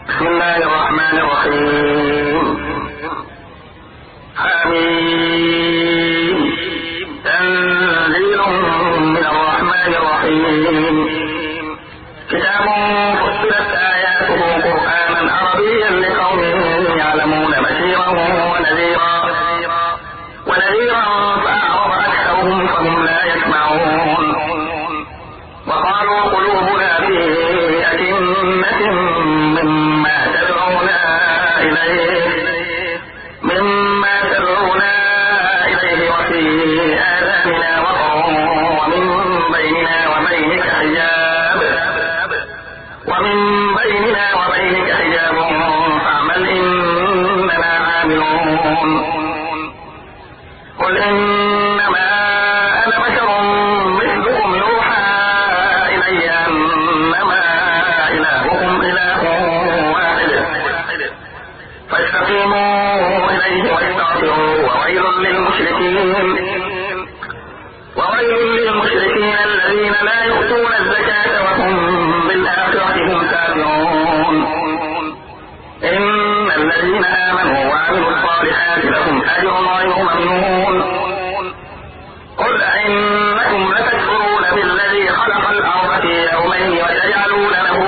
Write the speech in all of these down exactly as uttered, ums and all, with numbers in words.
بسم الله الرحمن الرحيم. حميم. تنزيل من الرحمن الرحيم. كتاب فصلت آياته قرآنا عربيا لقوم يعلمون بشيرا ونذيرا ونذيرا فأعرض أكثرهم فهم لا يسمعون. وقالوا قلوبنا في أكنة مما تدعونا إليه مما تدعونا إليه وفي آذاننا وقر ومن بيننا وبينك حجاب ومن بيننا وبينك حجاب فاعمل إننا عاملون. قل إنما أنا بشر مثلكم يوحى إلي أنما إلهكم إله واحد فاستقيموا إليه واستغفروه. وويل للمشركين وويل للمشركين الذين لا يؤتون الزكاة وهم بالآخرة هم كافرون. إن الذين آمنوا وعملوا الصالحات لهم أجر غير ممنون. قل أئنكم لتكفرون بالذي خلق الأرض في يومين وتجعلون له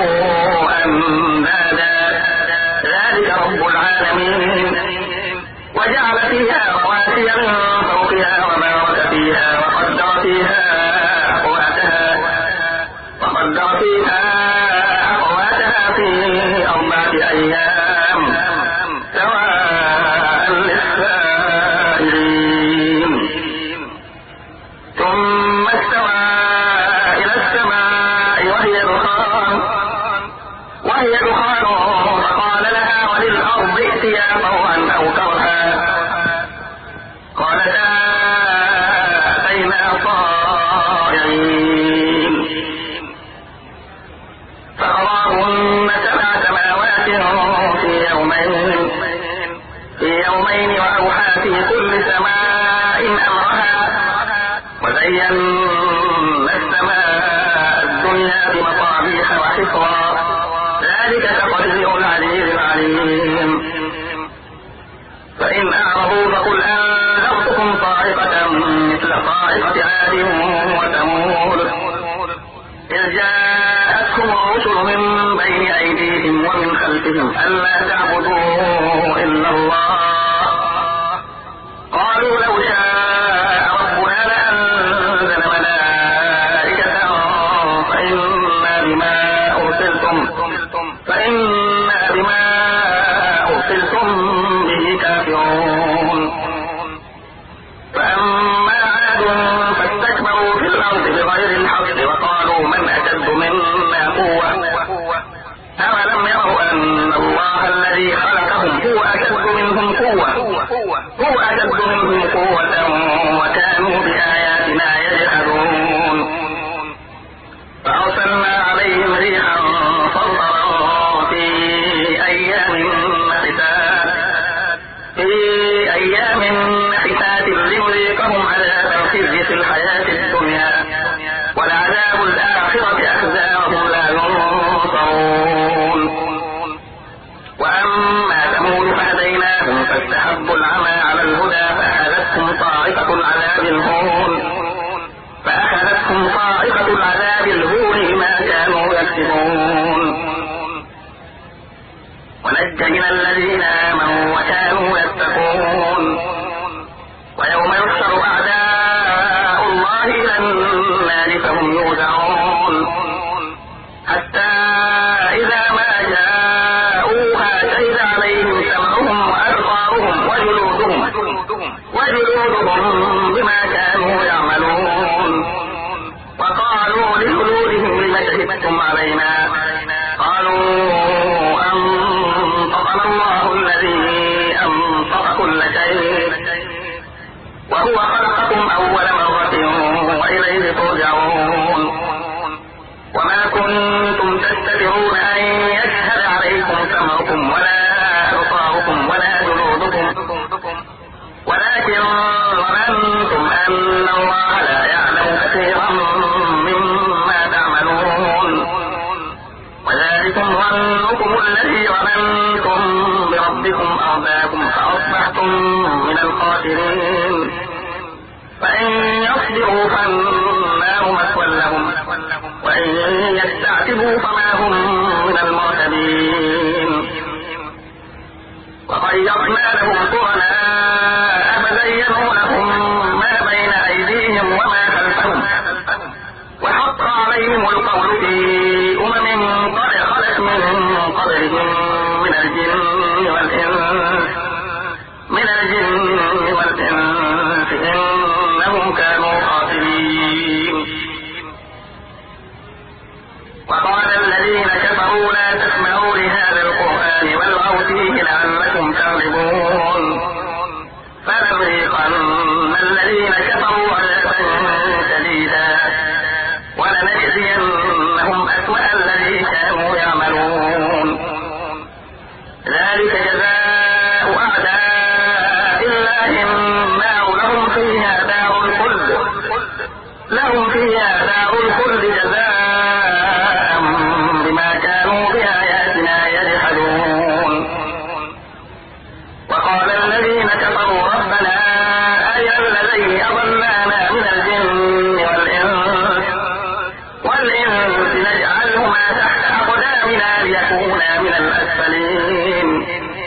أندادا ذلك رب العالمين. وجعل فيها رواسي من فوقها وبارك فيها وقدر فيها أقواتها وقدر فيها أقواتها في أربعة أيام سواء للسائلين. ثم استوى إلى السماء وهي دخان وهي دخان فقال لها وللأرض ائتيا طوعا أو كرها قالتا أتينا طائعين. فقضاهن سبع سماوات في يومين في يومين وأوحى في كل سماء أمرها وزينا السماء الدنيا بمصابيح وحفظا ذلك تقدير العزيز العليم. فإن أعرضوا فقل أنذرتكم صاعقة مثل صاعقة عاد وثمود إذ جاءتكم الرسل من بين أيديهم ومن خلفهم ألا تعبدوا إلا الله قالوا لو شاء ربنا لأنزل ملائكة فإنا بما أرسلتم فإنا بما أرسلتم به كافرون. فأما عاد فاستكبروا في الأرض بغير الحق وقالوا من أشد منا قوة أولم يروا أن الله الذي خلقهم هو أشد منهم قوة هو أشد منهم قوة وكانوا بآياتنا يجحدون. فأرسلنا عليهم ريحا صرصرا في أيام نحسات في أيام نحسات لنذيقهم عذاب الخزي في الحياة الدنيا ولعذاب الآخرة أخزى وهم لا ينصرون. وأما ثمود فهديناهم فاستحبوا العمى على الهدى فأخذتهم صاعقة العذاب الهون فأخذتهم صاعقة العذاب الهون ما كانوا يكسبون. ونجينا الذين آمنوا وكانوا يتقون. ويوم يحشر أعداء الله إلى النار فهم يوزعون حتى إذا ما جاءوها شهد عليهم سمعهم وأبصارهم وجلودهم وجلودهم بما كانوا يعملون. وقالوا لجلودهم لم شهدتم علينا قالوا أنطقنا الله الذي أنطق كل شيء وهو خلقكم أول مرة وإليه ترجعون. الخاسرين. فإن يصبروا فالنار مثوى لهم وإن يستعتبوا فما هم من المعتدين. وطيرنا لهم قرناء فزينوا لهم ما بين أيديهم وما خلفهم وحق عليهم القول في أمم قد خلت من قبلهم من الجن والإنس من الجن والإنس إنهم كانوا خاسرين. وقال الذين كفروا لا تسمعوا لهذا القرآن والغوا فيه لعلكم تغلبون. فلنذيقن الذين كفروا عذابا شديدا ولنجزينهم أسوأ الذي كانوا يعملون. ذلك جزاء أعداء الله النار لهم فيها دار الخلد لهم فيها دار الخلد جزاء بما كانوا بآياتنا يجحدون. وقال الذين كفروا ربنا أرنا الذين أضلانا من الجن والإنس والإنس نجعلهما تحت أقدامنا ليكونا من الأسفلين.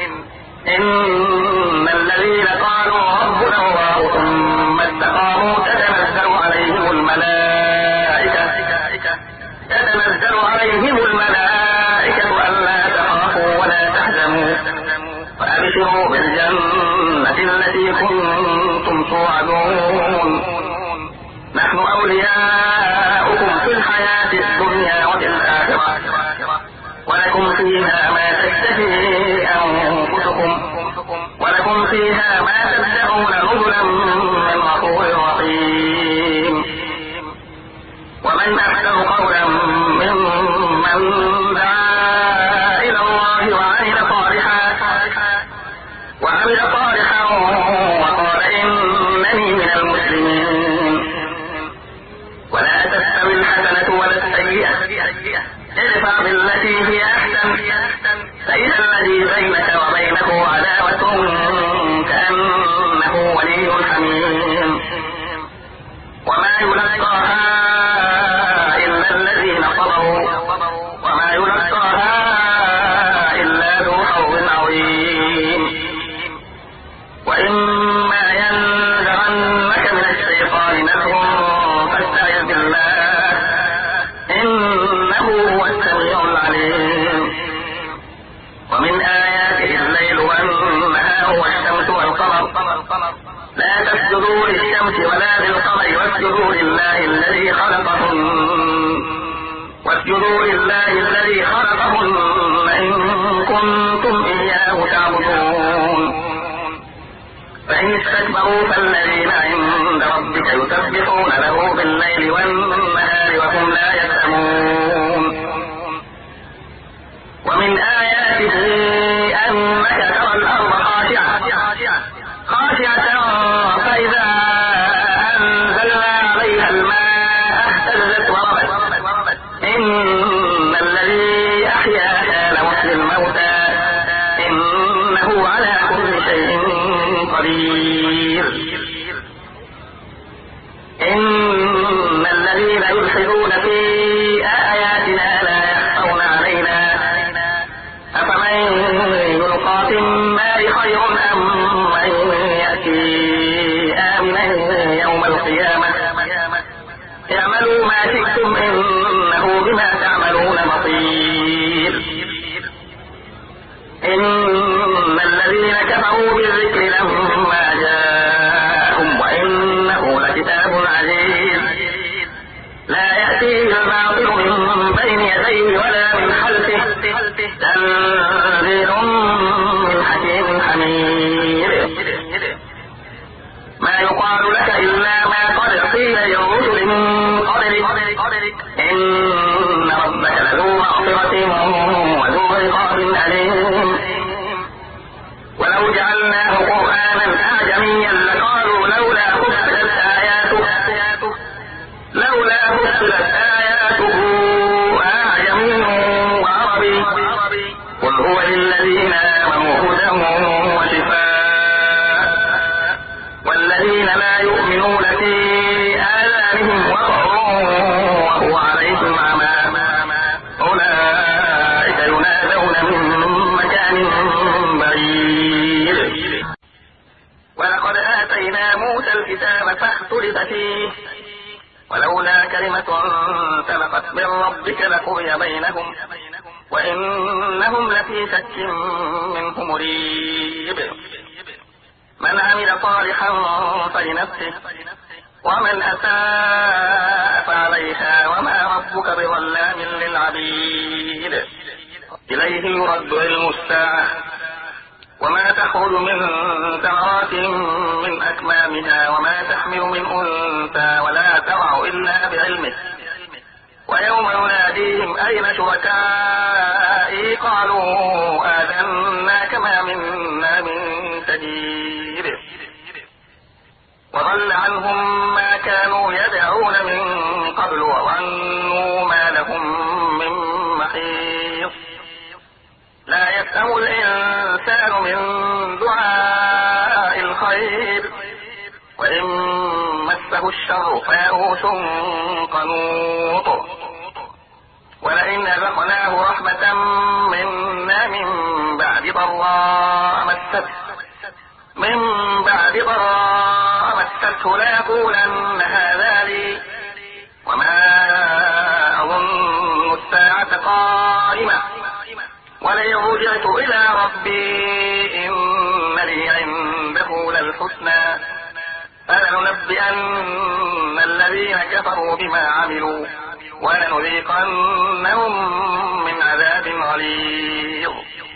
إن الذين قالوا ربنا الله ثم استقاموا تتنزل عليهم الملائكة تتنزل عليهم الملائكة ألا تخافوا ولا تحزنوا وأبشروا بالجنة التي كنتم توعدون. نحن أولياؤكم في الحياة الدنيا وفي الآخرة ولكم فيها ما تشتهي أنفسكم ولكم فيها ما تدعون نزلا من غفور رحيم. ومن أحسن قولا ممن دعا إلى الله وعمل صالحا وعمل صالحا وقال إنني من المسلمين. ولا تستوي الحسنة ولا السيئة ادفع بالتي هي أحسن فإذا الذي بينك وبينه عداوة كأنه ولي حميم. وما يلقاها إلا الذين صبروا وما يلقاها إلا ذو حظ عظيم. وإما ينزغنك من الشيطان نزغ فاستعذ بالله إنه هو السميع العليم. ومن آياته الليل والنهار والشمس والقمر لا تسجدوا للشمس ولا للقمر واسجدوا لله الذي خلقهن واسجدوا لله الذي خلقهن إن كنتم إياه تعبدون. فإن استكبروا فالذين عند ربك يسبحون له بالليل والنهار وهم لا يسأمون. ومن آياته أنك ترى الأرض خاشعة خاشعة فإذا أنزلنا عليها الماء اهتزت وربت إن الذي أحياها لمحيي الموتى إنه على كل شيء قدير. إن الذين يلحدون في آياتنا لا يخفون علينا أفمن يلقى في النار خير أم من يأتي آمنا يوم القيامة اعملوا ما شئتم إنه بما تعملون بصير. إن الذين كفروا بالذكر لما جاءهم وإنه لكتاب عزيز لا يأتيه الباطل من بين يديه ولا من خلفه تنزيل من حكيم حميد. ما يقال لك إلا ما قد قيل للرسل من قبلك إن ربك لذو مغفرة وذو عقاب أليم. ولو جعلناه قرآنا أعجميا لقالوا لولا فصلت آياته لولا فصلت آياته أعجمي وعربي قل هو فيه ولولا كلمة سبقت من ربك لقضي بينهم وإنهم لفي شك منه مريب. من عمل صالحا فلنفسه ومن أساء فعليها وما ربك بظلام للعبيد. إليه يرد علم الساعة وما تخرج من ثمرات من أكمامها وما تحمل من أنثى ولا تضع إلا بعلمه. ويوم يناديهم أين شركائي قالوا آذناك ما منا من شهيد. وضل عنهم ما كانوا يدعون من قبل وظنوا ما لهم من محيص. لا يسأم الإنسان من دعاء الخير وإن مسه الشر فيئوس قنوط. ولئن أذقناه رحمة منا من بعد ضراء مسته من بعد ضراء مسته ليقولن هذا لي وما أظن الساعة قائمة ولئن رجعت إلى ربي إن لي عنده للحسنى فلننبئن الذين كفروا بما عملوا ولنذيقنهم من عذاب غليظ.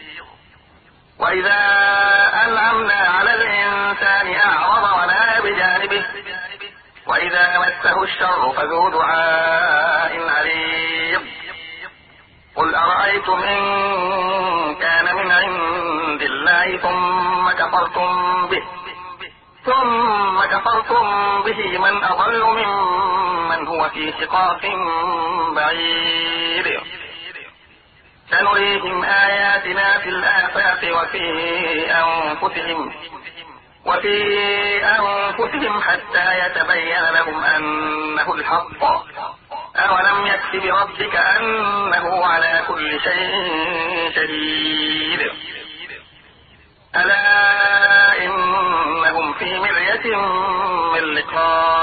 وإذا أنعمنا على الإنسان أعرض ونأى بجانبه وإذا مسه الشر فذو دعاء عريض. قل أرأيتم إن كان من عند الله ثم كفرتم به ثم كفرتم به من أضل ممن هو في شقاق بعيد. سنريهم آياتنا في الآفاق وفي أنفسهم وفي أنفسهم حتى يتبين لهم أنه الحق. أولم يكف بربك أنه على كل شيء شهيد. ألا إنهم في مرية من لقاء